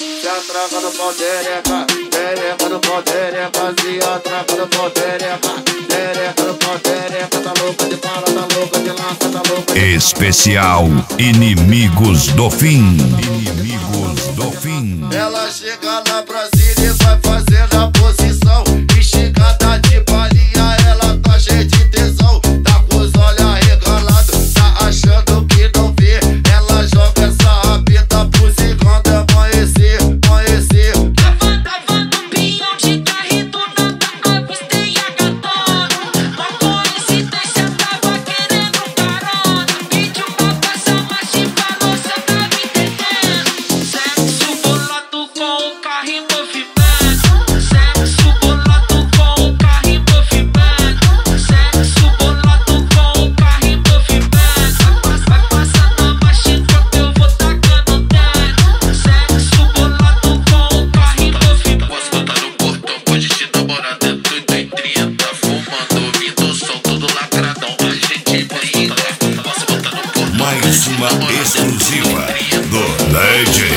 se atraca no pau tereca, tereca no pau tereca, se atraca no pau tereca, tereca no pau tereca, tá louca de bala, tá louca de lança, tá louca de... Especial Inimigos do Fim. Inimigos do Fim. Ela chega na Brasília e vai fazendo a posição, esticada de balinha, ela tá cheia de tesão, tá com os olhos arregalados, tá achando que não vê, ela joga essa rabeta pro zigando amanhecer, amanhecer. Tava no pinhão de carrito, nada avistei a gatona, uma coincidência, tava querendo carona, pediu pra passar, mas te falou, cê tá me entendendo. Sexo bolado com o carro em movimento, sexo bolado com o carro em movimento, sexo bolado com o carro em movimento, vai passando a machinca que eu vou tacando dentro, sexo bolado com o carro em movimento. Posso botar no portão, pode te namorar dentro do 30, fumando, ouvindo o som, todo lacradão, a gente brinca. Posso botar no portão, Mais uma exclusiva do DJ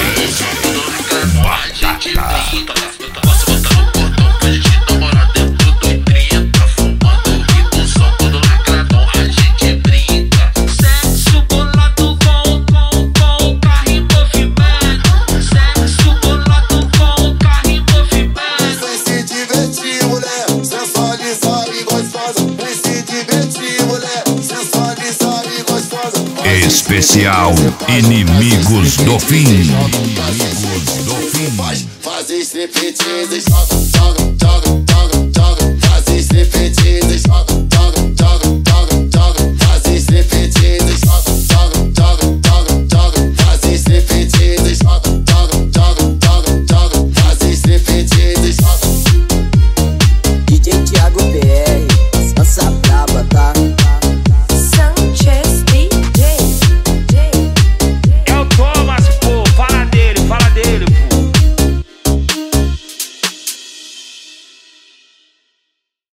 Batata. posso botar no portão, pode te namorar dentro do 30, fumando, ouvindo o som, todo lacradão, a gente brinca. Sexo bolado com o carro em movimento, sexo bolado com o carro em movimento. Vem se divertir, mulher, sensualizar e gostosa. Vem se divertir, mulher, sensualizar e gostosa. Especial Inimigos do Fim. Inimigos do Fim. Faz striptease, joga, joga, joga, joga, joga. Faz striptease, joga, joga.